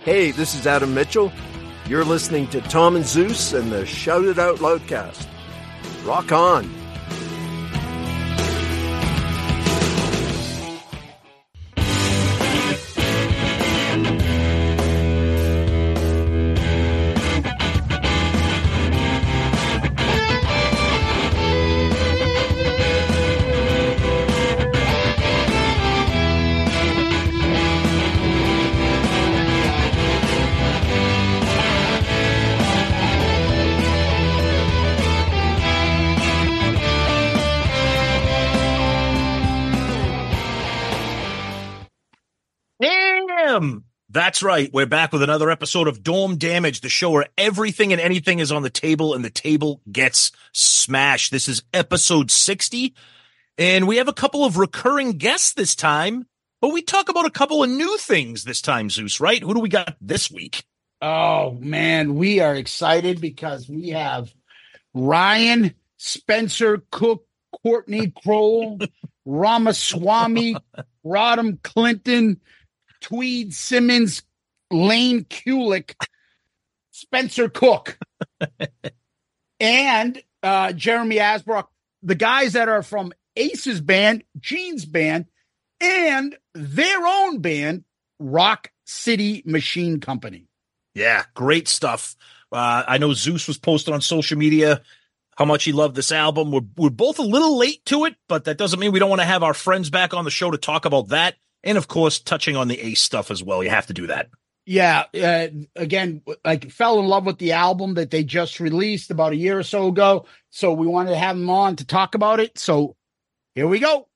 Hey, this is Adam Mitchell. You're listening to Tom and Zeus and the Shout It Out Loudcast. Rock on. That's right. We're back with another episode of Dome Damage, the show where everything and anything is on the table and the table gets smashed. This is episode 60, and we have a couple of recurring guests this time, but we talk about a couple of new things this time, Zeus, right? Who do we got this week? Oh, man, we are excited because we have Ryan, Spencer Cook, Courtney Kroll, Ramaswamy, Rodham Clinton, Tweed Simmons, Lane Kulick, Spencer Cook, and Jeremy Asbrock, the guys that are from Ace's band, Gene's band, and their own band, Rock City Machine Company. Yeah, great stuff. I know Zeus was posted on social media how much he loved this album. We're both a little late to it, but that doesn't mean we don't want to have our friends back on the show to talk about that. And, of course, touching on the Ace stuff as well. You have to do that. Yeah. Again, like fell in love with the album that they just released about a year or so ago. So we wanted to have them on to talk about it. So here we go.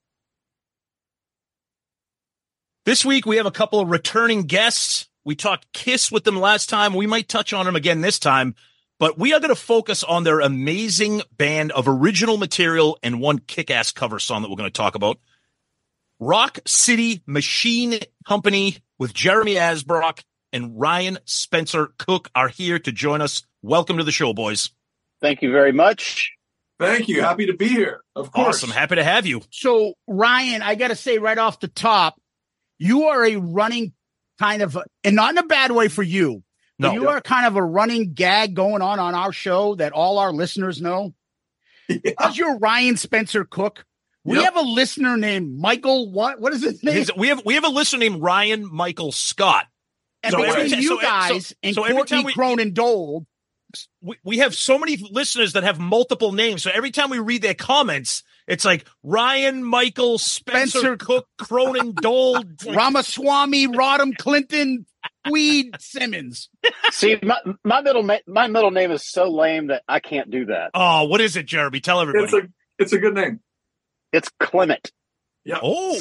This week, we have a couple of returning guests. We talked Kiss with them last time. We might touch on them again this time. But we are going to focus on their amazing band of original material and one kick-ass cover song that we're going to talk about. Rock City Machine Company with Jeremy Asbrock and Ryan Spencer Cook are here to join us. Welcome to the show, boys. Thank you very much. Thank you. Happy to be here. Of course. Awesome. Happy to have you. So, Ryan, I got to say right off the top, you are a running kind of, and not in a bad way for you, but you are kind of a running gag going on our show that all our listeners know. Yeah. Because you're Ryan Spencer Cook. We have a listener named Michael. What is his name? We have a listener named Ryan Michael Scott. And between you guys and Courtney Cronin Dole, we have so many listeners that have multiple names. So every time we read their comments, it's like Ryan Michael Spencer Cook Cronin Dole Ramaswamy Rodham Clinton Tweed Simmons. See, my middle name is so lame that I can't do that. Oh, what is it, Jeremy? Tell everybody. It's a good name. It's Clement. Yeah. Oh,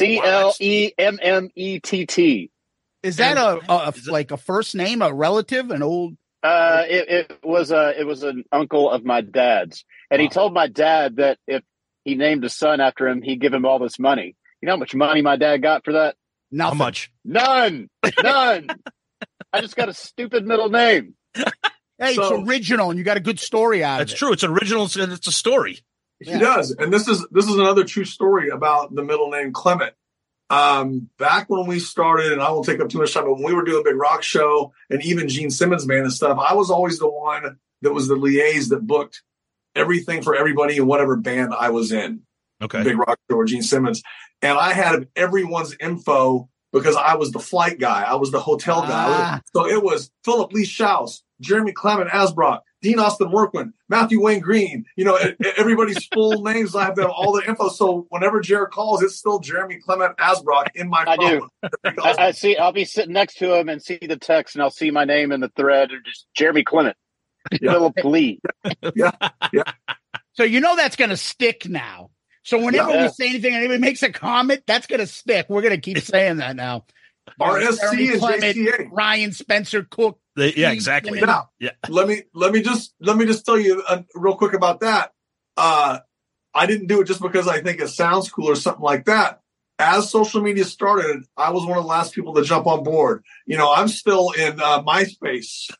Clemett. Is that like a first name, a relative, an old? It was an uncle of my dad's, and he told my dad that if he named a son after him, he'd give him all this money. You know how much money my dad got for that? Nothing. How much? None. I just got a stupid middle name. Hey, it's original, and you got a good story out of it. That's true. It's original. It's a story. He does. And this is another true story about the middle name Clement. Back when we started, and I won't take up too much time, but when we were doing Big Rock Show and even Gene Simmons Band and stuff, I was always the one that was the liaison that booked everything for everybody in whatever band I was in. Okay. Big Rock Show or Gene Simmons. And I had everyone's info because I was the flight guy. I was the hotel guy. So it was Philip Lee Schaus, Jeremy Clement Asbrock, Dean Austin Workman, Matthew Wayne Green, everybody's full names. I have them, all the info. So whenever Jared calls, it's still Jeremy Clement Asbrock in my phone. I do. I see. I'll be sitting next to him and see the text, and I'll see my name in the thread, or just Jeremy Clement, Philip Lee. Yeah. So that's going to stick now. So whenever we say anything, anybody makes a comment, that's going to stick. We're going to keep saying that now. RSC and Clement, JCA. Ryan Spencer Cook. Yeah, exactly. Now, let me just tell you real quick about that. I didn't do it just because I think it sounds cool or something like that. As social media started, I was one of the last people to jump on board. I'm still in MySpace.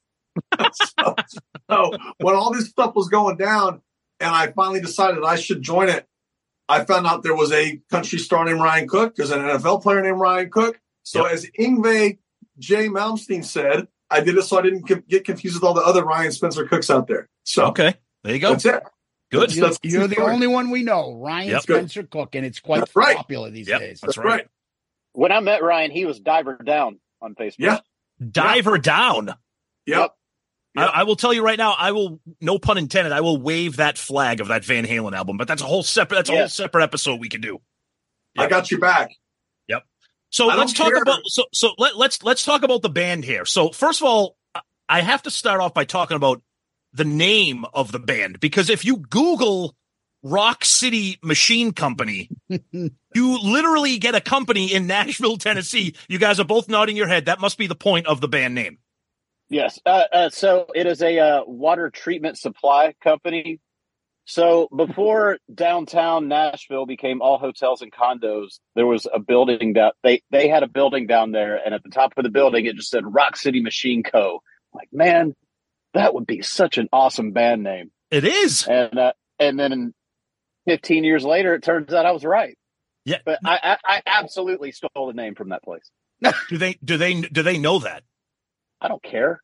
So when all this stuff was going down, and I finally decided I should join it, I found out there was a country star named Ryan Cook. There's an NFL player named Ryan Cook. So as Yngwie J. Malmsteen said, I did it so I didn't get confused with all the other Ryan Spencer Cooks out there. So okay, there you go. That's it. Good. You're the only one we know, Ryan Spencer Cook, and it's quite popular these days. That's right. When I met Ryan, he was Diver Down on Facebook. Yeah. Diver Down. Yep. I will tell you right now, I will, no pun intended, I will wave that flag of that Van Halen album, but that's a whole separate episode we can do. Yep. I got your back. Yep. So let's talk about let's talk about the band here. So first of all, I have to start off by talking about the name of the band, because if you Google Rock City Machine Company, you literally get a company in Nashville, Tennessee. You guys are both nodding your head. That must be the point of the band name. Yes. So it is a water treatment supply company. So before downtown Nashville became all hotels and condos, there was a building that they had a building down there, and at the top of the building it just said Rock City Machine Co. Like, man, that would be such an awesome band name. It is. And then 15 years later, it turns out I was right. Yeah. But I absolutely stole the name from that place. Do they know that? I don't care.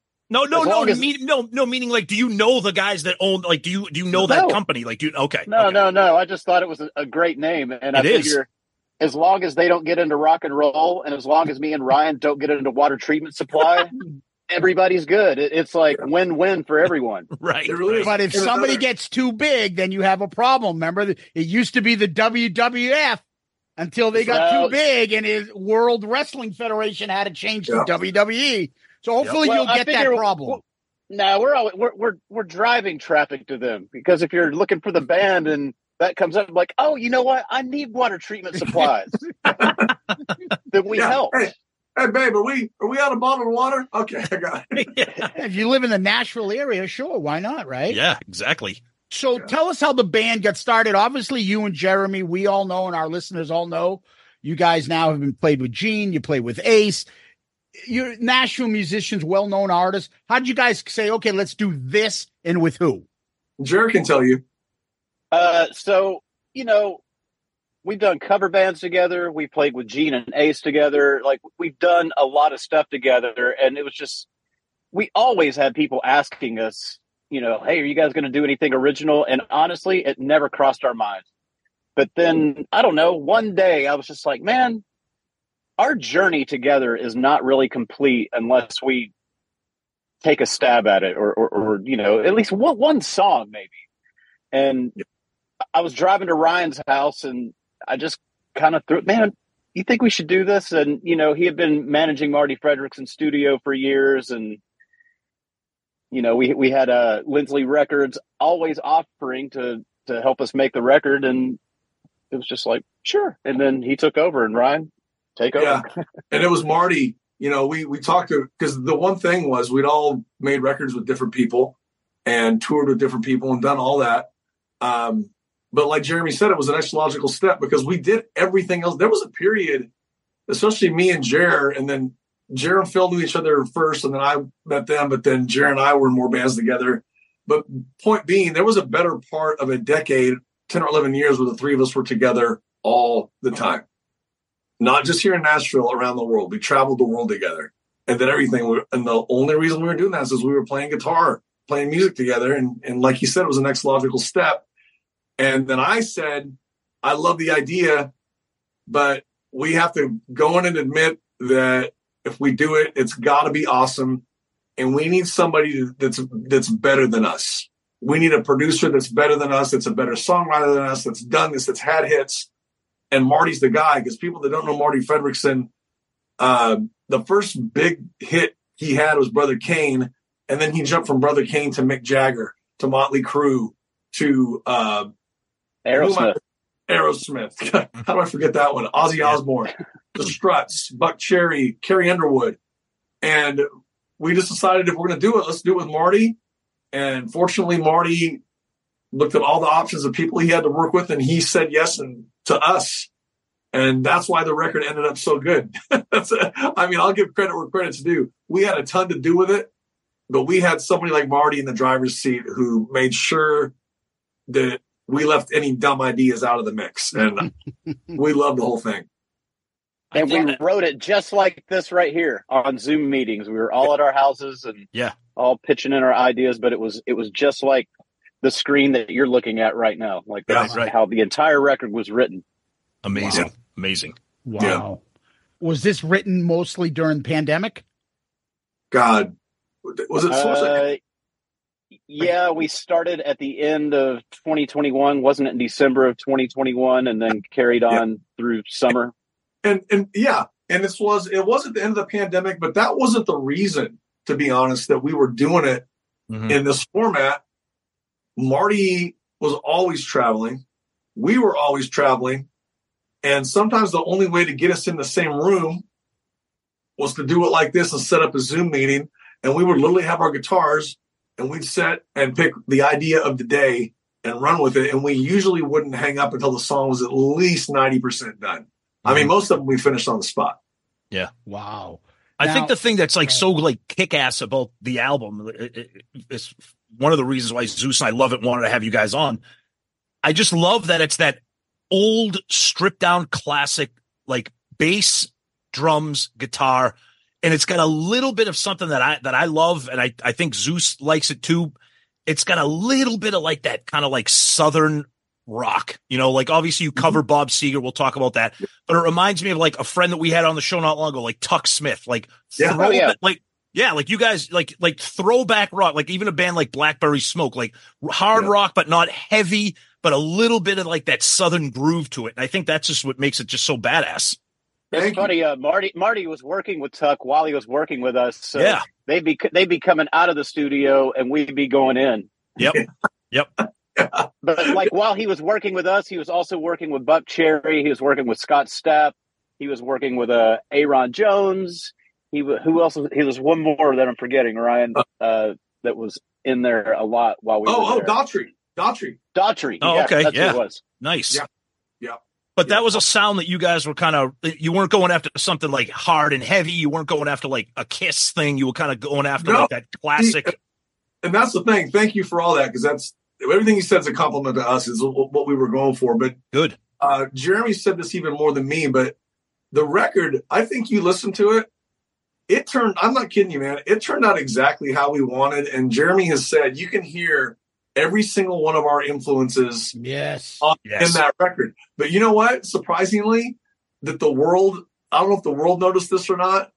Meaning like, do you know the guys that own, like, do you know that company? Like, okay. No. I just thought it was a great name. And I figure as long as they don't get into rock and roll, and as long as me and Ryan don't get into water treatment supply, everybody's good. It's like win-win for everyone. Right. But if somebody gets too big, then you have a problem. Remember, it used to be the WWF until they got too big, and his World Wrestling Federation had to change to WWE. So hopefully you'll get that problem. No, we're driving traffic to them, because if you're looking for the band and that comes up, like, oh, you know what? I need water treatment supplies. Then we help. Hey, babe, are we out of bottled water? Okay, I got it. If you live in the Nashville area, sure, why not, right? Yeah, exactly. So tell us how the band got started. Obviously, you and Jeremy, we all know, and our listeners all know, you guys now have been played with Gene, you played with Ace. You're Nashville musicians, well-known artists. How did you guys say, okay, let's do this, and with who? Jared can tell you. So, we've done cover bands together. We played with Gene and Ace together. Like, we've done a lot of stuff together. And it was just, we always had people asking us, hey, are you guys going to do anything original? And honestly, it never crossed our minds. But then, I don't know, one day I was just like, man, our journey together is not really complete unless we take a stab at it or at least one song maybe. And I was driving to Ryan's house and I just kind of threw, man, you think we should do this? And, he had been managing Marty Fredrickson's studio for years. And, we had Lindsley Records always offering to help us make the record. And it was just like, sure. And then he took over, and Ryan, take over. Yeah. And it was Marty, we talked to, because the one thing was we'd all made records with different people and toured with different people and done all that. But like Jeremy said, it was the next logical step, because we did everything else. There was a period, especially me and Jer, and then Jer and Phil knew each other first, and then I met them, but then Jer and I were in more bands together. But point being, there was a better part of a decade, 10 or 11 years, where the three of us were together all the time. Not just here in Nashville, around the world. We traveled the world together and did everything. And the only reason we were doing that is we were playing guitar, playing music together. And like you said, it was the next logical step. And then I said, I love the idea, but we have to go in and admit that if we do it, it's got to be awesome. And we need somebody that's better than us. We need a producer that's better than us, that's a better songwriter than us, that's done this, that's had hits. And Marty's the guy, because people that don't know Marty Fredrickson, the first big hit he had was Brother Kane. And then he jumped from Brother Kane to Mick Jagger, to Motley Crue, to Aerosmith. How do I forget that one? Ozzy Osbourne, The Struts, Buck Cherry, Carrie Underwood. And we just decided, if we're going to do it, let's do it with Marty. And fortunately, Marty looked at all the options of people he had to work with, and he said yes to us. And that's why the record ended up so good. I'll give credit where credit's due. We had a ton to do with it, but we had somebody like Marty in the driver's seat who made sure that we left any dumb ideas out of the mix. And we loved the whole thing. And we wrote it just like this right here on Zoom meetings. We were all at our houses and all pitching in our ideas, but it was just like the screen that you're looking at right now. Like that's how the entire record was written. Amazing. Wow. Amazing. Wow. Yeah. Was this written mostly during the pandemic? God, was it? Yeah, we started at the end of 2021. Wasn't it in December of 2021, and then carried on through summer? And it was at the end of the pandemic, but that wasn't the reason, to be honest, that we were doing it in this format. Marty was always traveling. We were always traveling. And sometimes the only way to get us in the same room was to do it like this and set up a Zoom meeting. And we would literally have our guitars and we'd set and pick the idea of the day and run with it. And we usually wouldn't hang up until the song was at least 90% done. I mean, most of them we finished on the spot. Yeah. Wow. I think the thing that's like so like kick-ass about the album is one of the reasons why Zeus and I love it and wanted to have you guys on. I just love that it's that old stripped down classic, like bass, drums, guitar, and it's got a little bit of something that I love, and I think Zeus likes it too. It's got a little bit of like that kind of like Southern rock, you know, like obviously you cover Bob Seger. We'll talk about that, but it reminds me of like a friend that we had on the show not long ago, like Tuck Smith, like like you guys like throwback rock, like even a band like Blackberry Smoke, like hard rock, but not heavy, but a little bit of like that Southern groove to it. And I think that's just what makes it just so badass. It's funny. Marty was working with Tuck while he was working with us. So they'd be coming out of the studio and we'd be going in. Yep. But like while he was working with us, he was also working with Buck Cherry. He was working with Scott Stapp. He was working with Aaron Jones. Who else? He was one more that I'm forgetting, Ryan. That was in there a lot while we were there. Daughtry. Oh, okay. That's who it was. Nice. Yeah. But that was a sound that you guys were you weren't going after something like hard and heavy. You weren't going after like a Kiss thing. You were kind of going after like that classic. And that's the thing. Thank you for all that. Cause that's everything you said is a compliment to us is what we were going for. But good. Jeremy said this even more than me, but the record, I think you listened to it. I'm not kidding you, man. It turned out exactly how we wanted. And Jeremy has said, you can hear every single one of our influences in that record. But you know what? Surprisingly, that the world, I don't know if the world noticed this or not,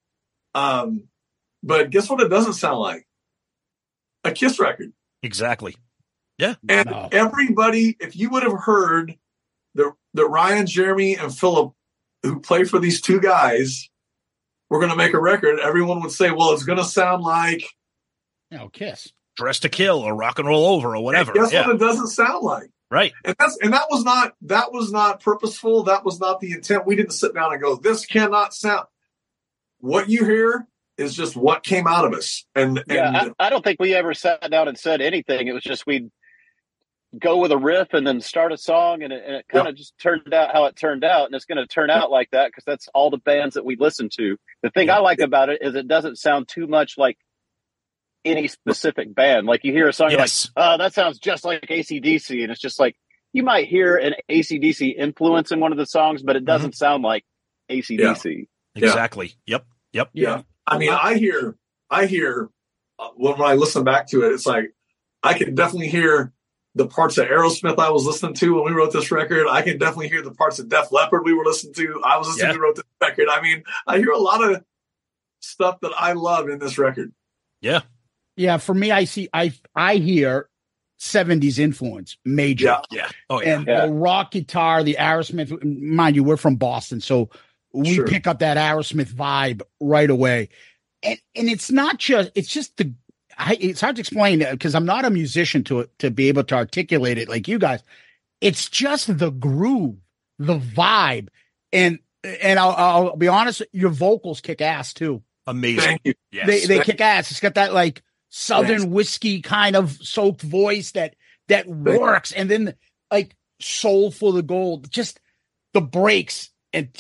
but guess what it doesn't sound like? A Kiss record. Exactly. Yeah. And everybody, if you would have heard that Ryan, Jeremy, and Philip, who play for these two guys, were going to make a record, everyone would say, well, it's going to sound like Kiss. Dress to Kill or Rock and Roll Over or whatever. Guess what it doesn't sound like? Right. And that was not purposeful. That was not the intent. We didn't sit down and go, this cannot sound. What you hear is just what came out of us. And I don't think we ever sat down and said anything. It was just we'd go with a riff and then start a song, and it kind of just turned out how it turned out, and it's going to turn out like that because that's all the bands that we listen to. The thing I like about it is it doesn't sound too much like any specific band. Like you hear a song, you're like, oh, that sounds just like AC/DC, and it's just like you might hear an AC/DC influence in one of the songs, but it doesn't sound like AC/DC. Yeah. Exactly. Yep. Yeah. I mean, I hear when I listen back to it, it's like I can definitely hear the parts of Aerosmith I was listening to when we wrote this record. I can definitely hear the parts of Def Leppard we were listening to. I was listening to wrote this record. I mean, I hear a lot of stuff that I love in this record. Yeah. Yeah. For me, I hear 70s influence major. Yeah. Oh, yeah. And the rock guitar, the Aerosmith, mind you, we're from Boston. So we pick up that Aerosmith vibe right away. And it's not just, it's just it's hard to explain because I'm not a musician to be able to articulate it like you guys. It's just the groove, the vibe. And I'll be honest, your vocals kick ass too. Amazing. Thank you. Yes. They kick ass. It's got that like Southern whiskey kind of soaked voice that works. And then like Soulful of Gold, just the breaks and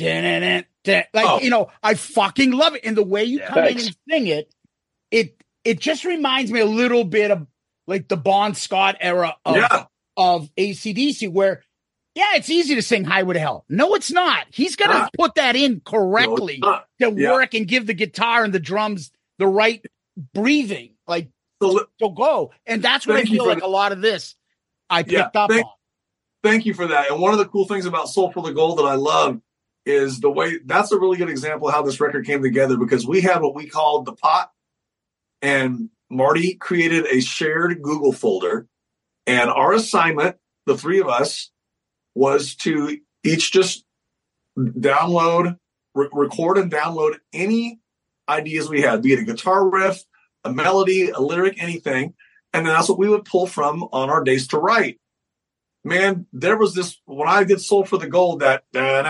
I fucking love it. And the way you come in and sing it just reminds me a little bit of like the Bon Scott era of AC/DC, where Yeah, it's easy to sing Highway to Hell. No, it's not. He's got to put that in correctly to work and give the guitar and the drums the right breathing, like to go. And that's what I feel like a lot of this I picked up on. Thank you for that. And one of the cool things about Soul for the Gold that I love is the way that's a really good example of how this record came together, because we had what we called the pot, and Marty created a shared Google folder, and our assignment, the three of us, was to each just download, record and download any ideas we had, be it a guitar riff, a melody, a lyric, anything. And then that's what we would pull from on our days to write. Man, there was this, when I did Soul for the Gold, that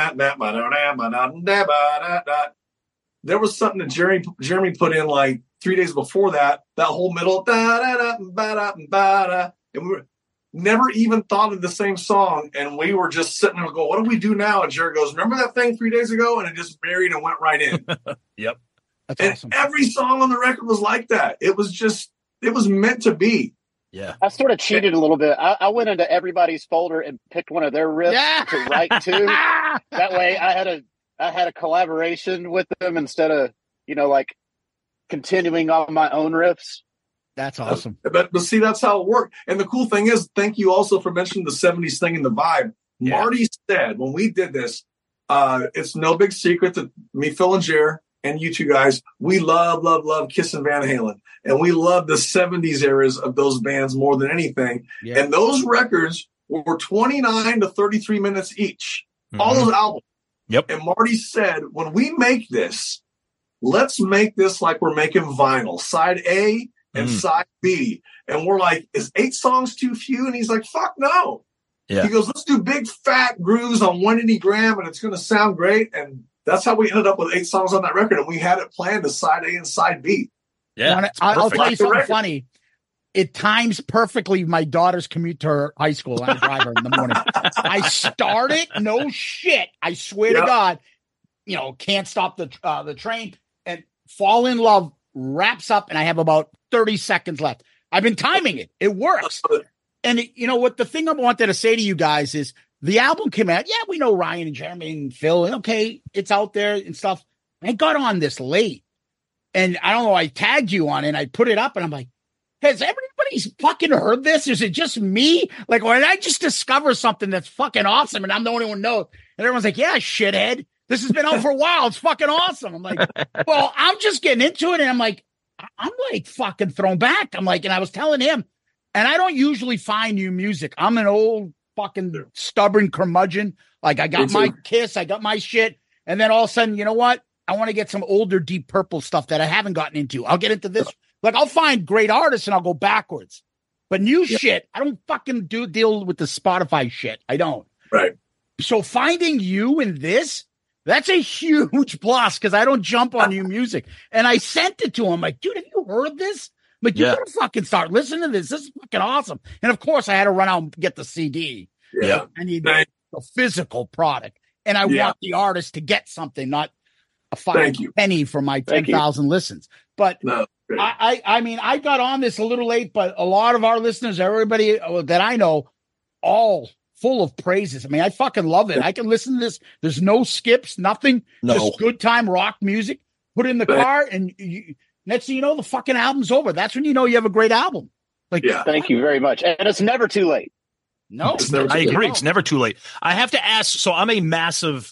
there was something that Jeremy put in like 3 days before that whole middle, and we never even thought of the same song. And we were just sitting there and go, what do we do now? And Jerry goes, remember that thing 3 days ago? And it just married and went right in. Yep. That's and awesome. Every song on the record was like that. It was meant to be. Yeah. I sort of cheated a little bit. I went into everybody's folder and picked one of their riffs to write to. That way I had a collaboration with them instead of, like continuing on my own riffs. That's awesome. But see, that's how it worked. And the cool thing is, thank you also for mentioning the 70s thing and the vibe. Yeah. Marty said when we did this, it's no big secret that me, Phil, and Jer, and you two guys, we love Kiss and Van Halen. And we love the 70s eras of those bands more than anything. Yeah. And those records were 29 to 33 minutes each. Mm-hmm. All those albums. Yep. And Marty said, when we make this, let's make this like we're making vinyl. Side A and side B. And we're like, is 8 songs too few? And he's like, fuck no. Yeah. He goes, let's do big fat grooves on 180 gram and it's going to sound great. And that's how we ended up with 8 songs on that record. And we had it planned as side A and side B. Yeah. I'll tell you something funny. It times perfectly my daughter's commute to her high school. I drive her in the morning. I start it. No shit. I swear to God, can't stop the train, and Fall in Love wraps up and I have about 30 seconds left. I've been timing it. It works. And what the thing I wanted to say to you guys is the album came out. Yeah, we know Ryan and Jeremy and Phil. And okay, it's out there and stuff. I got on this late. And I don't know, I tagged you on it and I put it up and I'm like, has everybody fucking heard this? Is it just me? Like, or did I just discover something that's fucking awesome and I'm the only one who knows? And everyone's like, yeah, shithead. This has been out for a while. It's fucking awesome. I'm like, well, I'm just getting into it. And I'm like fucking thrown back. I'm like, and I was telling him, and I don't usually find new music. I'm an old fucking stubborn curmudgeon. Like I got my Kiss, I got my shit. And then all of a sudden, you know what? I want to get some older Deep Purple stuff that I haven't gotten into. I'll get into this. Like I'll find great artists and I'll go backwards. But new shit, I don't fucking deal with the Spotify shit. I don't. Right. So finding you in this, that's a huge plus because I don't jump on new music. And I sent it to him like, dude, have you heard this? Like, you gotta fucking start listening to this. This is fucking awesome. And of course, I had to run out and get the CD. Yeah. I need a physical product. And I want the artist to get something, not a fucking penny for my 10,000 listens. But I mean, I got on this a little late, but a lot of our listeners, everybody that I know, all full of praises. I mean, I fucking love it. I can listen to this. There's no skips, nothing. Just good time rock music. Put it in the car, and next thing you know, the fucking album's over. That's when you know you have a great album. Like, thank you very much. And it's never too late. No, I agree. It's never too late. I have to ask. So I'm a massive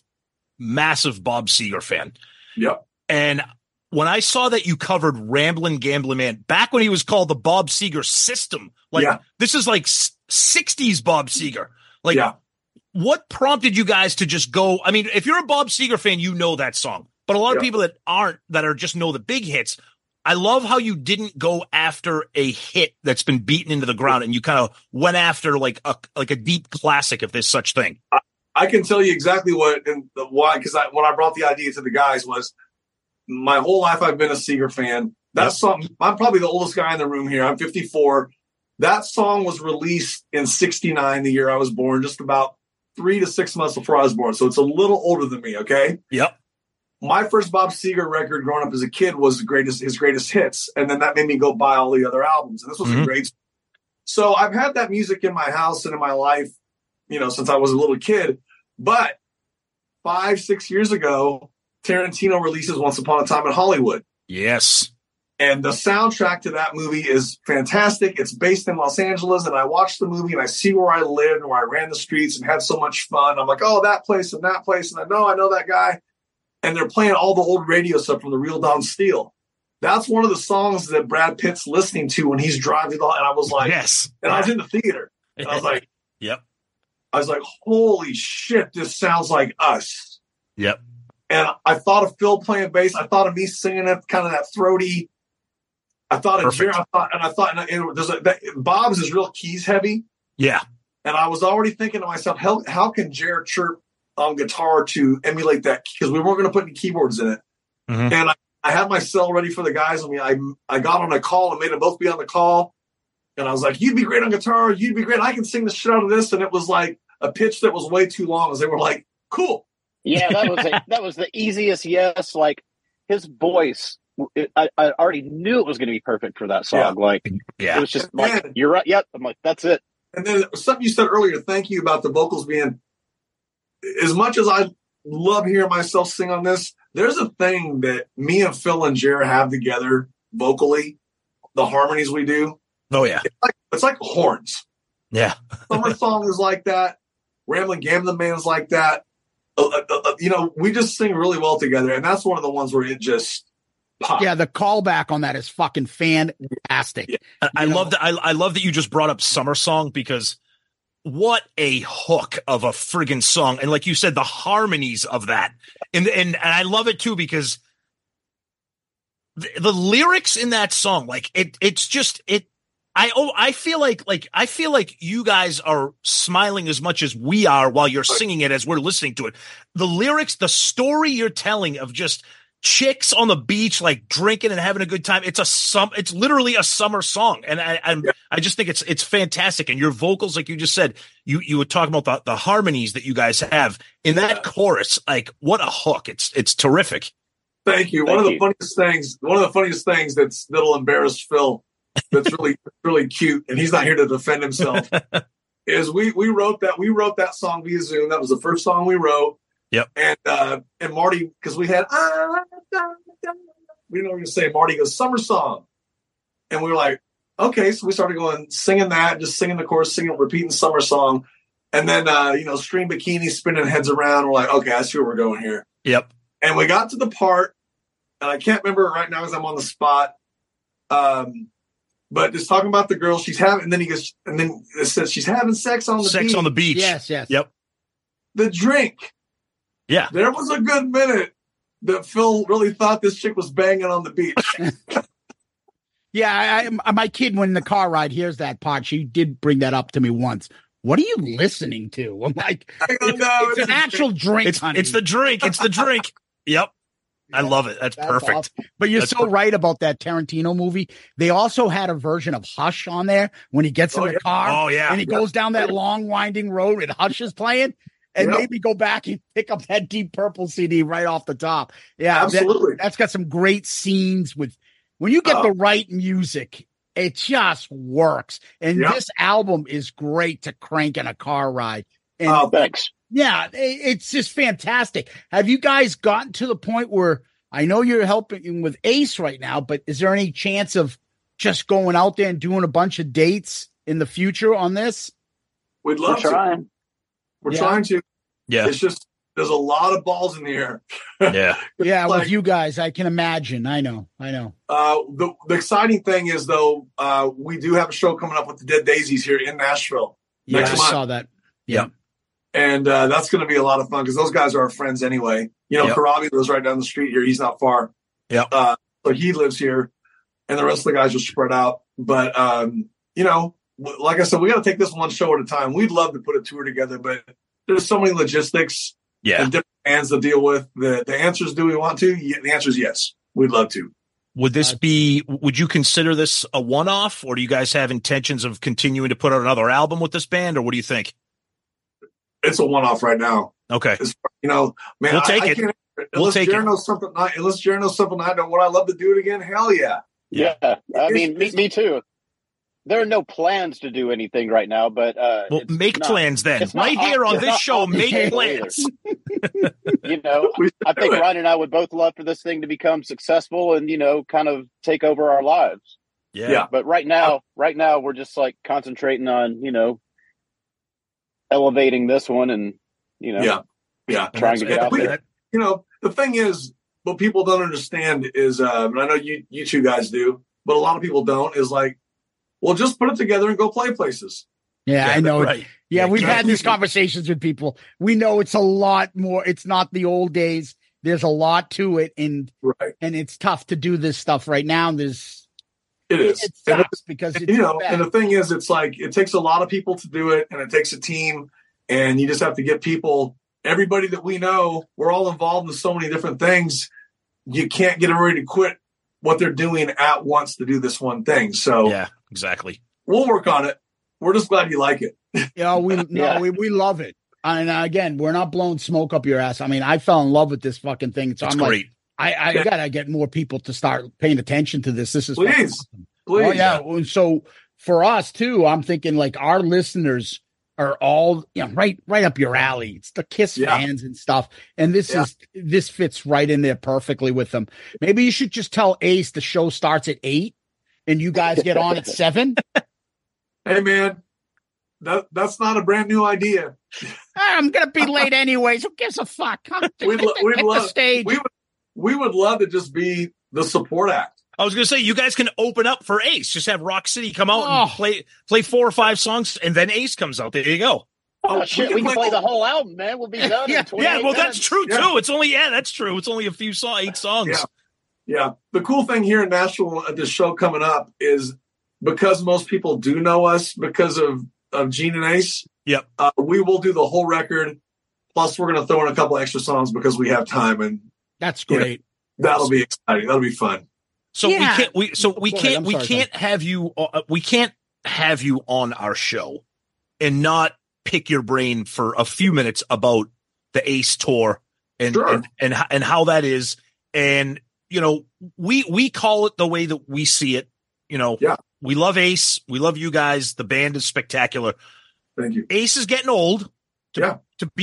Bob Seger fan. Yep. And when I saw that you covered Ramblin' Gamblin' Man back when he was called the Bob Seger System, this is like 60s Bob Seger. Like, what prompted you guys to just go? I mean, if you're a Bob Seger fan, you know that song. But a lot of people that are just know the big hits. I love how you didn't go after a hit that's been beaten into the ground, and you kind of went after like a deep classic, if there's such thing. I can tell you exactly what and why, because when I brought the idea to the guys was my whole life I've been a Seger fan. That's something. I'm probably the oldest guy in the room here. I'm 54. That song was released in '69, the year I was born, just about 3 to 6 months before I was born. So it's a little older than me. Okay. Yep. My first Bob Seger record growing up as a kid was his greatest hits. And then that made me go buy all the other albums. And this was a great. So I've had that music in my house and in my life since I was a little kid. But 5-6 years ago, Tarantino releases Once Upon a Time in Hollywood. Yes. And the soundtrack to that movie is fantastic. It's based in Los Angeles, and I watched the movie and I see where I lived and where I ran the streets and had so much fun. I'm like, oh, that place and that place. And I know that guy. And they're playing all the old radio stuff from The Real Don Steele. That's one of the songs that Brad Pitt's listening to when he's driving. And I was like, yes. And I was in the theater. And I was like, yep. I was like, holy shit, this sounds like us. Yep. And I thought of Phil playing bass. I thought of me singing it, kind of that throaty. I thought of Jerry. Bob's is real keys heavy. Yeah. And I was already thinking to myself, how can Jared chirp on guitar to emulate that? Because we weren't going to put any keyboards in it. Mm-hmm. And I had my cell ready for the guys. I got on a call and made them both be on the call. And I was like, you'd be great on guitar. You'd be great. I can sing the shit out of this. And it was like a pitch that was way too long. As they were like, cool. Yeah, that was the easiest yes. Like his voice, I already knew it was going to be perfect for that song. Yeah. Like, it was just like, you're right. Yep. I'm like, that's it. And then something you said earlier, thank you, about the vocals being, as much as I love hearing myself sing on this, there's a thing that me and Phil and Jared have together vocally, the harmonies we do. Oh, yeah. It's like horns. Yeah. Summer Song is like that. Ramblin' Gambling Man's like that. We just sing really well together. And that's one of the ones where it just pops. Yeah, the callback on that is fucking fantastic. Yeah. I love that you just brought up Summer Song, because what a hook of a friggin' song. And like you said, the harmonies of that. And I love it too, because the lyrics in that song, like it's just I feel like you guys are smiling as much as we are while you're singing it, as we're listening to it. The lyrics, the story you're telling of just chicks on the beach, like drinking and having a good time. It's literally a summer song. And I just think it's fantastic. And your vocals, like you just said, you were talking about the harmonies that you guys have in that chorus. Like, what a hook. It's terrific. Thank you. One of the funniest things that'll embarrass Phil, that's really cute, and he's not here to defend himself, is we wrote that song via Zoom. That was the first song we wrote. Yep. And Marty, because we had we didn't know what to say. Marty goes, Summer Song. And we were like, okay. So we started singing that, just singing the chorus, repeating Summer Song. And then Stream Bikini, spinning heads around. We're like, okay, I see where we're going here. Yep. And we got to the part, and I can't remember it right now because I'm on the spot. But just talking about the girl she's having, and then it says she's having sex on the beach. Yes. Yep. The drink. Yeah. There was a good minute that Phil really thought this chick was banging on the beach. Yeah, my kid, when the car ride hears that part, she did bring that up to me once. What are you listening to? I'm like, it's an actual drink. It's the drink. It's the drink. Yep. I love it. That's perfect. Awesome. But you're right about that Tarantino movie. They also had a version of Hush on there when he gets in the car. Oh, yeah. And he goes down that long winding road and Hush is playing. And maybe go back and pick up that Deep Purple CD right off the top. Yeah, absolutely. That's got some great scenes with when you get the right music, it just works. And this album is great to crank in a car ride. And thanks. Yeah, it's just fantastic. Have you guys gotten to the point where I know you're helping with Ace right now, but is there any chance of just going out there and doing a bunch of dates in the future on this? We'd love to. We're trying to. Yeah. It's just, there's a lot of balls in the air. Yeah. Yeah. With you guys, I can imagine. I know. The exciting thing is, though, we do have a show coming up with the Dead Daisies here in Nashville. Next month. I saw that. Yeah. And that's going to be a lot of fun because those guys are our friends anyway. Karabi lives right down the street here. He's not far. Yeah. So he lives here, and the rest of the guys are spread out. But, like I said, we got to take this one show at a time. We'd love to put a tour together, but there's so many logistics and different bands to deal with. The answer is, do we want to? The answer is yes. We'd love to. Would you consider this a one-off, or do you guys have intentions of continuing to put out another album with this band, or what do you think? It's a one-off right now. Okay. Man, we'll take it. Unless Jared knows something I know, would I love to do it again? Hell yeah. Yeah. I mean, me too. there are no plans to do anything right now, but well, make plans then. Right here on this show, make plans. You know, I think Ryan and I would both love for this thing to become successful and, you know, kind of take over our lives. Yeah. But right now we're just like concentrating on, you know, elevating this one and, you know, trying to get out there. You know, the thing is, what people don't understand is, and I know you two guys do, but a lot of people don't, is like, well, just put it together and go play places. Yeah, I know. Right. Yeah, we've had these conversations with people. We know it's a lot more. It's not the old days. There's a lot to it, and it's tough to do this stuff right now. It is. It sucks because it's, you know, and the thing is, it's like it takes a lot of people to do it, and it takes a team, and you just have to get people. Everybody that we know, we're all involved in so many different things. You can't get everybody to quit what they're doing at once to do this one thing. So yeah, exactly. We'll work on it. We're just glad you like it. We love it. And again, we're not blowing smoke up your ass. I mean, I fell in love with this fucking thing. So I'm great. Like, I gotta get more people to start paying attention to this. This is please. Oh yeah. So for us too, I'm thinking like our listeners are all, you know, right up your alley. It's the Kiss fans and stuff. And this fits right in there perfectly with them. Maybe you should just tell Ace the show starts at 8 and you guys get on at 7. Hey man, that's not a brand new idea. I'm gonna be late anyways. Who gives a fuck? We'd love the stage. We would love to just be the support act. I was going to say, you guys can open up for Ace. Just have Rock City come out and play 4 or 5 songs, and then Ace comes out. There you go. Oh shit, we can play the whole album, man. We'll be done in 28 well, minutes. that's true too. It's only that's true. It's only a few 8 songs. Yeah. The cool thing here in Nashville at this show coming up is because most people do know us because of Gene and Ace. Yep. We will do the whole record. Plus, we're going to throw in a couple extra songs because we have time, and that's great. That'll be exciting. That'll be fun. So we can't have you on our show and not pick your brain for a few minutes about the Ace tour and how that is. And, you know, we call it the way that we see it. You know, we love Ace. We love you guys. The band is spectacular. Thank you. Ace is getting old to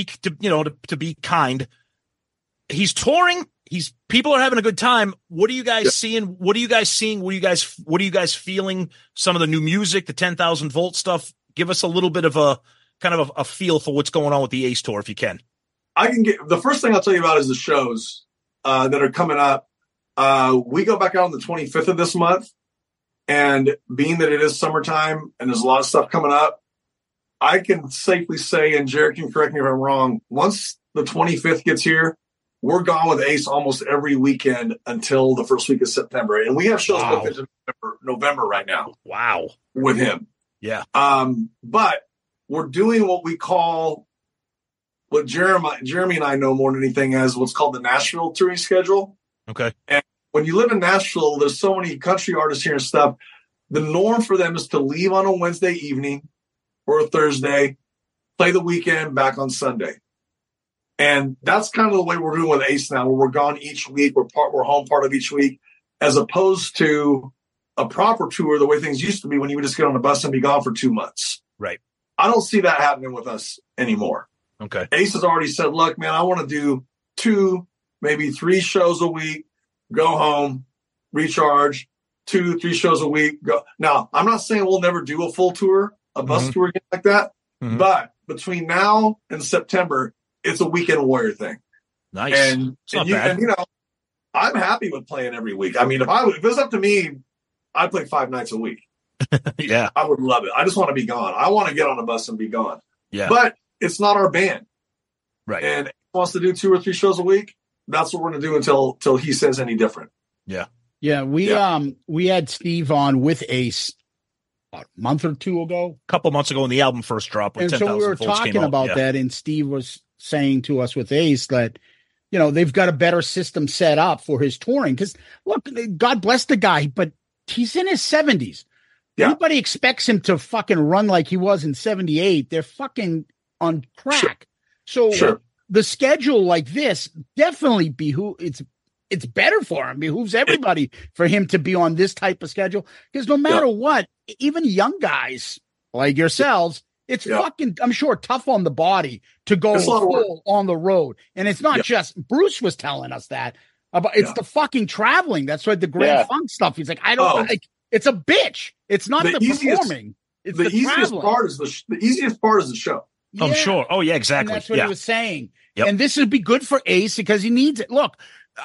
be kind. He's touring. People are having a good time. What are you guys seeing? What are you guys seeing? What are you guys feeling? Some of the new music, the 10,000 volt stuff. Give us a little bit of a kind of a feel for what's going on with the Ace tour, if you can. I can get the first thing I'll tell you about is the shows that are coming up. We go back out on the 25th of this month, and being that it is summertime and there's a lot of stuff coming up, I can safely say, and Jared can correct me if I'm wrong, once the 25th gets here, we're gone with Ace almost every weekend until the first week of September. And we have shows booked into November right now. Wow. With him. Yeah. But we're doing what we call, what Jeremy and I know more than anything as what's called the Nashville touring schedule. Okay. And when you live in Nashville, there's so many country artists here and stuff. The norm for them is to leave on a Wednesday evening or a Thursday, play the weekend, back on Sunday. And that's kind of the way we're doing with Ace now, where we're gone each week. We're home part of each week, as opposed to a proper tour, the way things used to be when you would just get on a bus and be gone for 2 months. Right. I don't see that happening with us anymore. Okay. Ace has already said, look, man, I want to do 2, maybe 3 shows a week, go home, recharge, 2, 3 shows a week. Go. Now, I'm not saying we'll never do a full tour, a bus tour again like that. Mm-hmm. But between now and September, it's a weekend warrior thing. Nice. And you know, I'm happy with playing every week. I mean, if it was up to me, I'd play 5 nights a week. Yeah. I would love it. I just want to be gone. I want to get on a bus and be gone. Yeah. But it's not our band. Right. And if he wants to do 2 or 3 shows a week, that's what we're going to do until he says any different. Yeah. Yeah. We had Steve on with Ace a month or 2 ago. A couple months ago when the album first dropped. And so we were talking about that, and Steve was saying to us with Ace that, you know, they've got a better system set up for his touring. Because, look, God bless the guy, but he's in his 70s. Yeah. Everybody expects him to fucking run like he was in 78. They're fucking on crack. So the schedule like this definitely it's better for him. It behooves everybody for him to be on this type of schedule. Because no matter what, even young guys like yourselves, it's fucking, I'm sure, tough on the body to go full on the road. And it's not just, Bruce was telling us that. It's the fucking traveling. That's what the Grand Funk stuff. He's like, I don't like, it's a bitch. It's not the performing. It's the easiest part is the easiest part is the show. Yeah. I'm sure. Oh yeah, exactly. And that's what he was saying. Yep. And this would be good for Ace because he needs it. Look,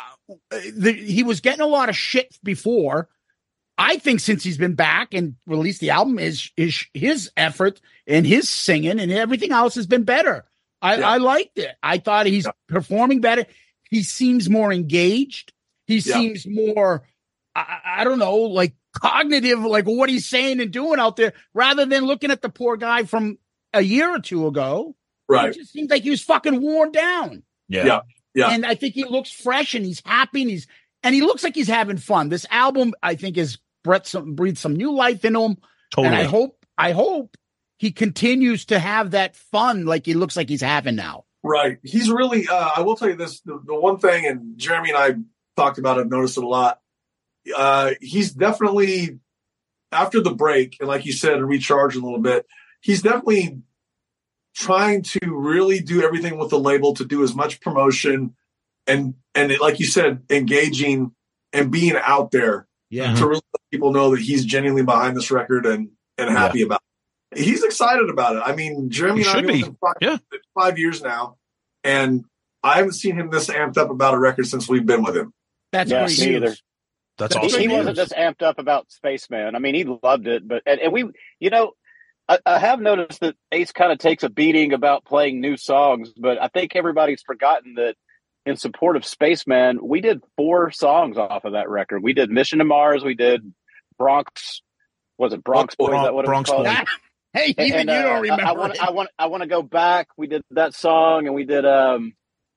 he was getting a lot of shit before. I think since he's been back and released the album, is his effort and his singing and everything else has been better. I liked it. I thought he's performing better. He seems more engaged. He seems more, I don't know, like cognitive, like what he's saying and doing out there, rather than looking at the poor guy from a year or two ago. Right. It just seems like he was fucking worn down. Yeah. And I think he looks fresh and he's happy and he looks like he's having fun. This album, I think, is breathed some new life into him. Totally. And I hope he continues to have that fun like he looks like he's having now. Right. He's really, I will tell you this, the one thing, and Jeremy and I talked about it, I've noticed it a lot. He's definitely, after the break, and like you said, recharge a little bit, he's definitely trying to really do everything with the label to do as much promotion and like you said, engaging and being out there to really let people know that he's genuinely behind this record and happy about it. He's excited about it. I mean, Jeremy and I have been with him 5 years now, and I haven't seen him this amped up about a record since we've been with him. That's great me either. That's awesome. He wasn't just amped up about Spaceman. I mean, he loved it, but and we, you know, I have noticed that Ace kind of takes a beating about playing new songs, but I think everybody's forgotten that in support of Spaceman, we did 4 songs off of that record. We did Mission to Mars. We did Bronx. Was it Bronx Boy? Is that what it was called? Hey, even you don't remember. I want to go back. We did that song, and we did what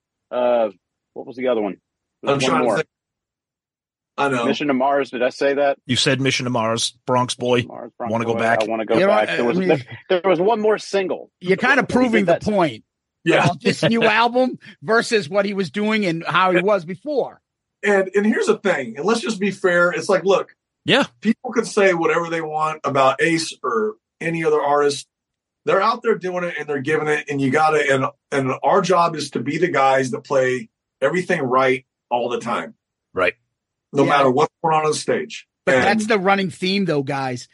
was the other one? I'm trying to think. I know. Mission to Mars. Did I say that? You said Mission to Mars, Bronx Boy. Want to go back? I want to go back. There was one more single. You're kind of proving the point. Yeah. This new album versus what he was doing and how he was before. And here's the thing, and let's just be fair. It's like, look, people could say whatever they want about Ace or any other artist. They're out there doing it and they're giving it, and you gotta, and our job is to be the guys that play everything right all the time. Right. No matter what's going on the stage. But that's the running theme though, guys.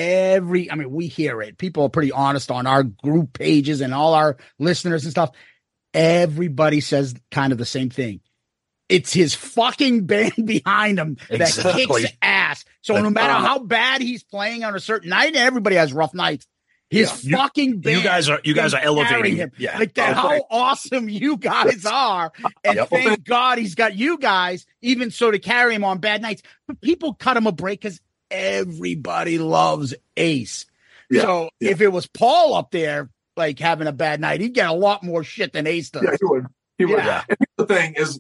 We hear it. People are pretty honest on our group pages and all our listeners and stuff. Everybody says kind of the same thing. It's his fucking band behind him that kicks ass. So no matter how bad he's playing on a certain night, and everybody has rough nights, his fucking band. You guys are elevating him. Yeah. Like that, how awesome you guys are. And thank God he's got you guys, even so, to carry him on bad nights. But people cut him a break because everybody loves Ace. Yeah. So if it was Paul up there, like having a bad night, he'd get a lot more shit than Ace does. Yeah, he would. He would. Yeah. And the thing is,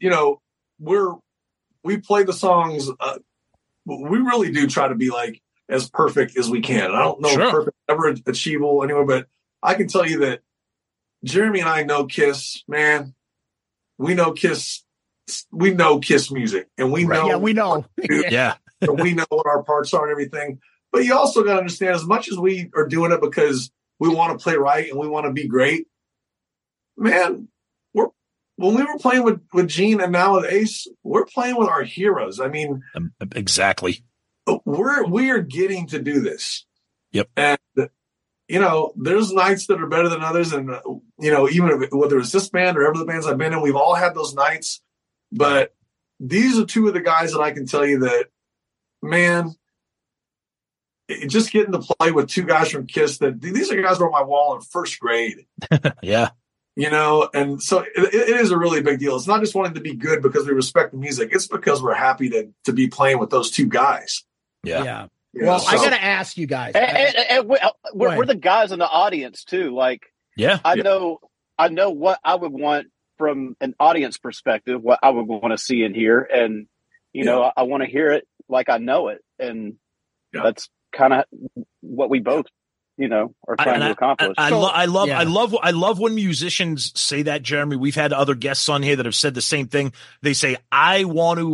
we play the songs. We really do try to be like as perfect as we can. I don't know if perfect ever achievable anyway, but I can tell you that Jeremy and I know Kiss, man. We know Kiss. We know Kiss music, and we know. Yeah, we know. And we know what our parts are and everything. But you also got to understand, as much as we are doing it because we want to play right and we want to be great, man, when we were playing with Gene and now with Ace, we're playing with our heroes. I mean, exactly. We are getting to do this. Yep. And there's nights that are better than others, and even whether it's this band or ever the bands I've been in, we've all had those nights. But these are 2 of the guys that I can tell you that, man, just getting to play with 2 guys from Kiss, that these are guys who were on my wall in first grade. Yeah. And so it is a really big deal. It's not just wanting to be good because we respect the music. It's because we're happy to be playing with those 2 guys. Yeah. Well, I got to ask you guys. And we're the guys in the audience too. Like, I know what I would want from an audience perspective, what I would want to see and hear. And, I want to hear it like I know it. And that's kind of what we both, are trying to accomplish. I love when musicians say that, Jeremy. We've had other guests on here that have said the same thing. They say, I want to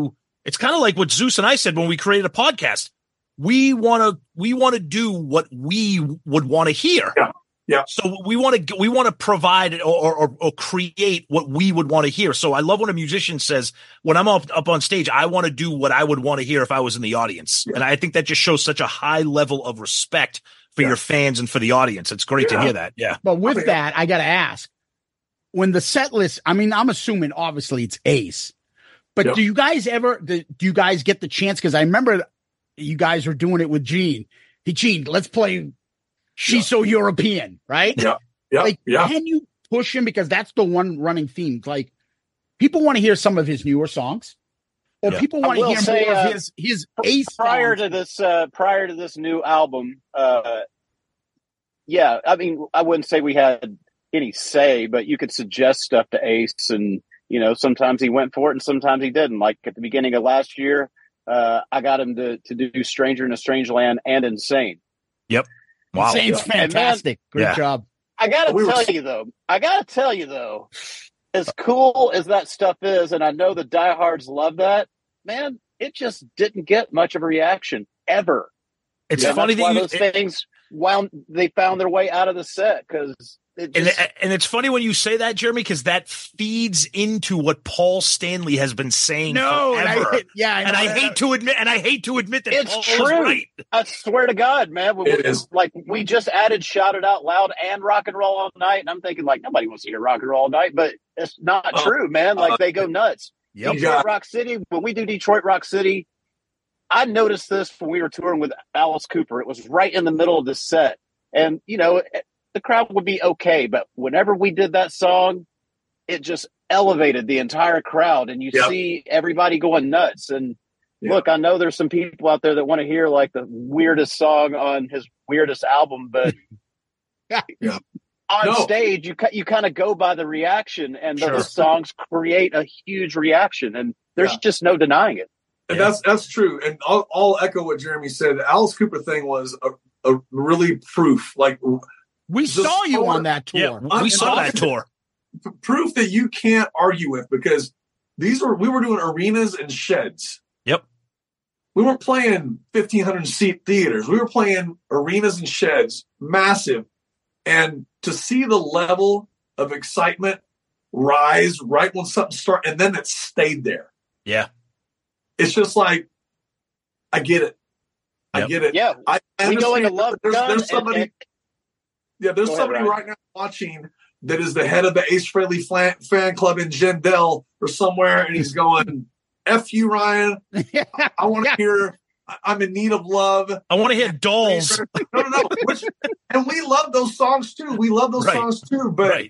It's kind of like what Zeus and I said when we created a podcast. We want to do what we would want to hear. Yeah. Yeah. So we want to provide or create what we would want to hear. So I love when a musician says, when I'm up on stage, I want to do what I would want to hear if I was in the audience. Yeah. And I think that just shows such a high level of respect for your fans and for the audience. It's great to hear that. Yeah. But with that, I got to ask, when the set list, I mean, I'm assuming obviously it's Ace, but do you guys get the chance? Cause I remember you guys were doing it with Gene. Hey, Gene, let's play She's So European, right? Yeah. Yeah. Like, can you push him? Because that's the one running theme. Like, people want to hear some of his newer songs, or people want to hear more of his Ace prior songs. Prior to this new album. Yeah, I mean, I wouldn't say we had any say, but you could suggest stuff to Ace, and sometimes he went for it, and sometimes he didn't. Like at the beginning of last year, I got him to do "Stranger in a Strange Land" and "Insane." Yep. Wow. Insane's fantastic. Great job. I gotta tell you though, as cool as that stuff is, and I know the diehards love that, man, it just didn't get much of a reaction ever. It's funny that those things they found their way out of the set because. And it's funny when you say that, Jeremy, because that feeds into what Paul Stanley has been saying forever. And I hate to admit that it's Paul true. is right. I swear to God, man. We just added "Shout It Out Loud" and "Rock and Roll All Night," and I'm thinking like nobody wants to hear "Rock and Roll All Night," but it's not true, man. Like they go nuts. Yep. Detroit Rock City. When we do Detroit Rock City, I noticed this when we were touring with Alice Cooper. It was right in the middle of the set, and the crowd would be okay, but whenever we did that song, it just elevated the entire crowd, and you see everybody going nuts. And look, I know there's some people out there that want to hear like the weirdest song on his weirdest album, but on stage, you kind of go by the reaction, and those songs create a huge reaction, and there's just no denying it. And that's true. And I'll echo what Jeremy said. The Alice Cooper thing was a really proof. Like, we saw you on that tour. Yeah, we saw that tour. Proof that you can't argue with, because we were doing arenas and sheds. Yep. We weren't playing 1,500 seat theaters. We were playing arenas and sheds, massive. And to see the level of excitement rise right when something started, and then it stayed there. Yeah. It's just like, I get it. I get it. Yeah. I we go into Love Gun. There's somebody. There's somebody right now watching that is the head of the Ace Frehley fan club in Jendell or somewhere, and he's going, "F you, Ryan. I want to hear. I'm in need of love. I want to hear Dolls." No. And we love those songs too. We love those songs too. But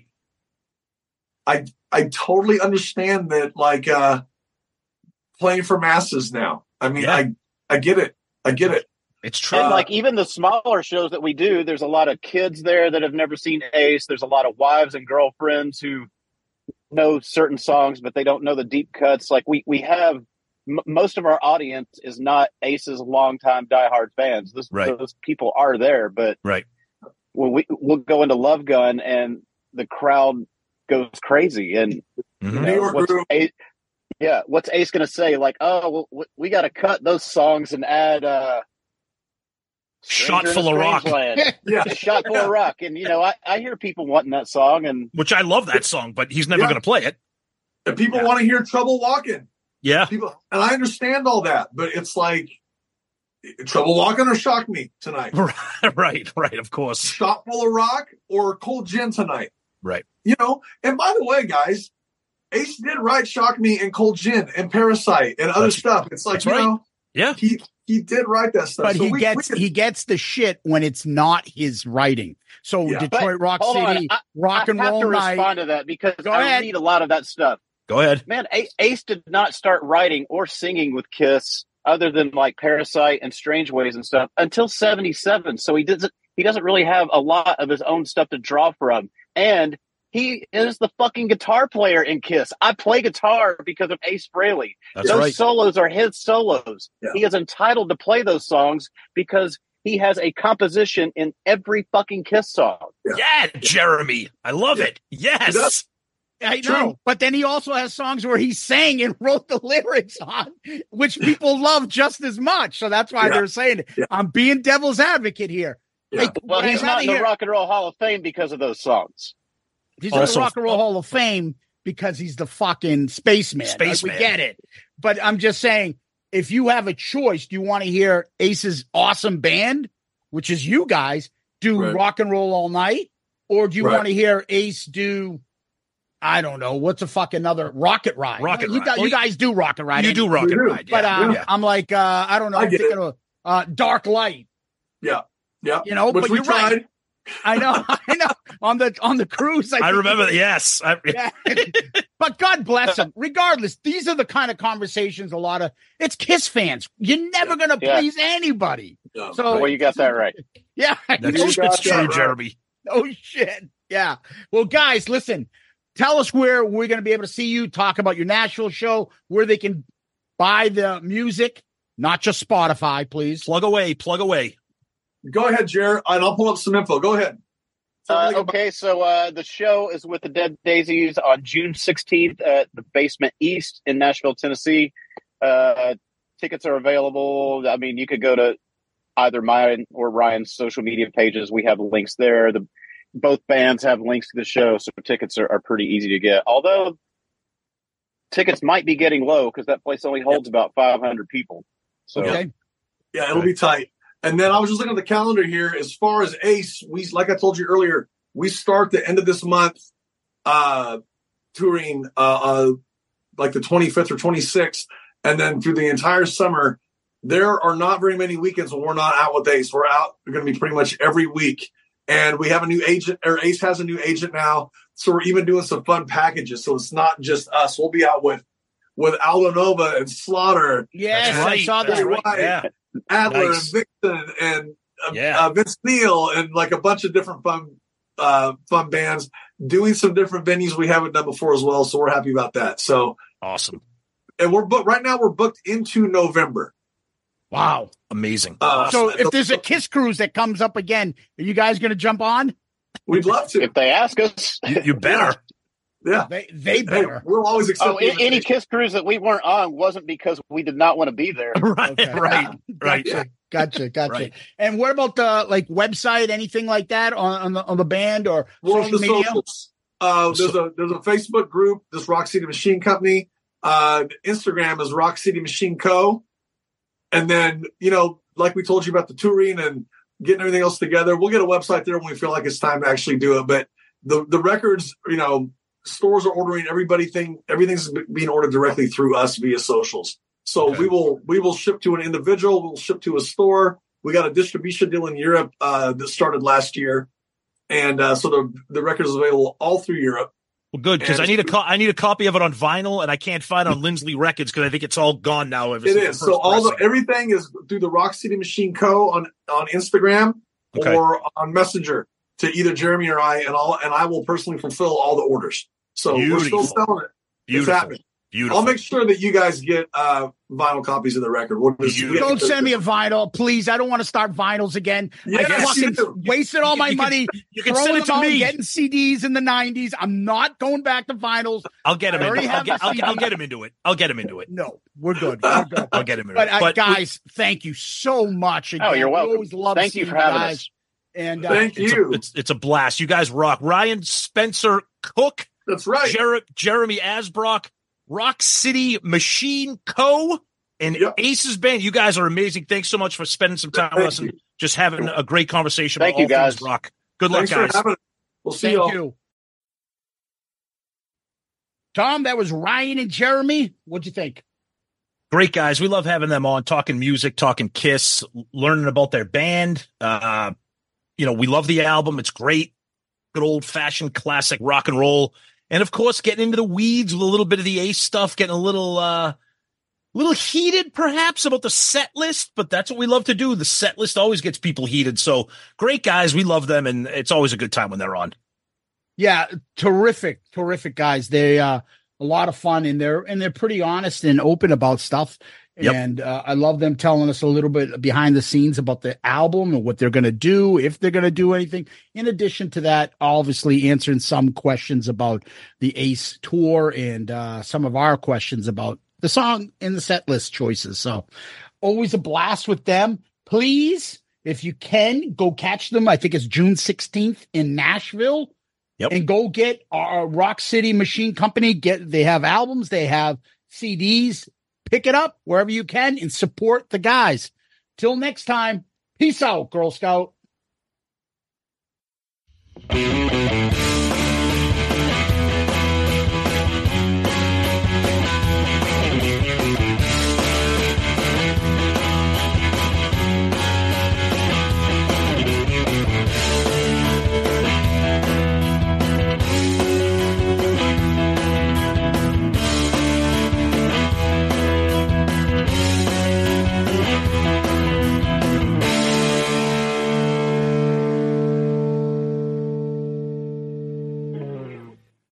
I totally understand that, like, playing for masses now. I mean, I get it. I get it. It's true. And like even the smaller shows that we do, there's a lot of kids there that have never seen Ace. There's a lot of wives and girlfriends who know certain songs, but they don't know the deep cuts. Like we have most of our audience is not Ace's longtime diehard fans. Those people are there, but when we'll go into Love Gun and the crowd goes crazy, and what's Ace going to say? Like, oh, well, we got to cut those songs and add Shot Full of Rock. Shot Full of Rock. And, I hear people wanting that song. Which I love that song, but he's never going to play it. And people want to hear Trouble Walking. Yeah. And I understand all that, but it's like, Trouble Walking or Shock Me tonight. Right, of course. Shot Full of Rock or Cold Gin tonight. Right. And by the way, guys, Ace did write Shock Me and Cold Gin and Parasite and other stuff. It's like, he did write that stuff. But so he gets the shit when it's not his writing. So Detroit Rock City, Rock and Roll Night. I have to respond to that because I read a lot of that stuff. Go ahead. Man, Ace did not start writing or singing with Kiss other than like Parasite and Strange Ways and stuff until 1977. So he doesn't really have a lot of his own stuff to draw from. And he is the fucking guitar player in Kiss. I play guitar because of Ace Frehley. Those solos are his solos. Yeah. He is entitled to play those songs because he has a composition in every fucking Kiss song. Yeah, Jeremy. I love it. Yes. I know, but then he also has songs where he sang and wrote the lyrics on, which people love just as much. So that's why they're saying it. I'm being devil's advocate here. Yeah. Hey, well, he's not in the Rock and Roll Hall of Fame because of those songs. He's in the Rock and Roll Hall of Fame because he's the fucking spaceman. We get it. But I'm just saying, if you have a choice, do you want to hear Ace's awesome band, which is you guys, do Rock and Roll All Night? Or do you want to hear Ace do, I don't know, what's a fucking other Rocket Ride? You guys do Rocket Ride. You do Rocket Ride. But I'm like, I don't know. I'm thinking of Dark Light. Yeah. Yeah. You know, which but you're tried. Right. I know. On the cruise. I remember that. Yes. But God bless them. Regardless, these are the kind of conversations it's Kiss fans. You're never going to please anybody. Yeah. So well, you got that right. Yeah. It's true, Jeremy. Oh, shit. Yeah. Well, guys, listen, tell us where we're going to be able to see you, talk about your Nashville show, where they can buy the music, not just Spotify, please. Plug away. Go ahead, Jared, and I'll pull up some info. Go ahead. Okay, so the show is with the Dead Daisies on June 16th at the Basement East in Nashville, Tennessee. Tickets are available. I mean, you could go to either mine or Ryan's social media pages. We have links there. Both bands have links to the show, so tickets are pretty easy to get. Although tickets might be getting low because that place only holds about 500 people. So, okay. Yeah, it'll be tight. And then I was just looking at the calendar here. As far as Ace, like I told you earlier, we start the end of this month touring like the 25th or 26th. And then through the entire summer, there are not very many weekends when we're not out with Ace. We're going to be pretty much every week. And we have a new agent, or Ace has a new agent now. So we're even doing some fun packages. So it's not just us. We'll be out with Aldo Nova and Slaughter. Yes, right. I saw that. Right. Yeah. Adler and Vixen and Vince Neil and like a bunch of different fun bands doing some different venues we haven't done before as well. So we're happy about that. So awesome. And we're booked right now. We're booked into November. Wow. Amazing. So if there's a Kiss cruise that comes up again, are you guys going to jump on? We'd love to. If they ask us. You better. Yeah. They better. Hey, we'll always accept any Kiss cruise that we weren't on wasn't because we did not want to be there. Right. Okay. Right. Gotcha. Right. And what about the website, anything like that on the band or social media? Socials. There's a Facebook group, this Rock City Machine Company. Instagram is Rock City Machine Co. And then, like we told you about the touring and getting everything else together, we'll get a website there when we feel like it's time to actually do it. But the records, stores are ordering everything's being ordered directly through us via socials. So we will ship to an individual, we'll ship to a store. We got a distribution deal in Europe that started last year. And so the record is available all through Europe. Well, good, because I need a copy of it on vinyl, and I can't find it on Lindsley Records because I think it's all gone now. It is. So everything is through the Rock City Machine Co. on Instagram or on Messenger to either Jeremy or I, and I will personally fulfill all the orders. So we're still selling it. It's happening. Beautiful. I'll make sure that you guys get vinyl copies of the record. Don't send me a vinyl, please. I don't want to start vinyls again. Yes, I fucking wasted all my money. You can send it to me. Getting CDs in the 90s. I'm not going back to vinyls. I'll get him into it. I'll get him into it. No, we're good. I'll get him into it. But guys, thank you so much. Again. Oh, you're welcome. Always love thank you for having us. And thank you. It's a blast. You guys rock. Ryan Spencer Cook. That's right. Jeremy Asbrock. Rock City Machine Co. and Ace's band. You guys are amazing. Thanks so much for spending some time with us and just having a great conversation about all things rock. Good luck, guys. We'll see you all. Thank you. Tom, that was Ryan and Jeremy. What'd you think? Great guys. We love having them on, talking music, talking Kiss, learning about their band. We love the album. It's great. Good old-fashioned classic rock and roll. And, of course, getting into the weeds with a little bit of the Ace stuff, getting a little heated, perhaps, about the set list. But that's what we love to do. The set list always gets people heated. So, great guys. We love them, and it's always a good time when they're on. Yeah, terrific guys. They a lot of fun, and they're pretty honest and open about stuff. Yep. And I love them telling us a little bit behind the scenes about the album and what they're going to do, if they're going to do anything. In addition to that, obviously answering some questions about the Ace tour and some of our questions about the song and the set list choices. So always a blast with them. Please, if you can, go catch them. I think it's June 16th in Nashville. Yep. And go get our Rock City Machine Company. They have albums, they have CDs. Pick it up wherever you can and support the guys. Till next time, peace out, Girl Scout.